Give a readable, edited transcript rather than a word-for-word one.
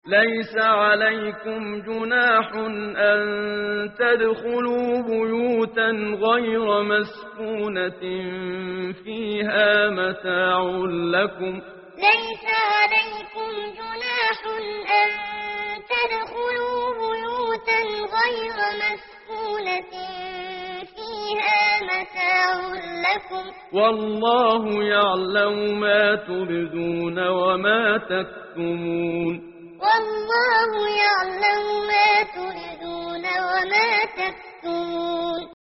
ليس عليكم جناح أن تدخلوا بيوتا غير مسكونة فيها متاع لكم ليس عليكم جناح أن تدخلوا بيوتا غير مسكونة فيها متاع لكم والله يعلم ما تبدون وما تكتمون والله يعلم ما تبدون وما تكتمون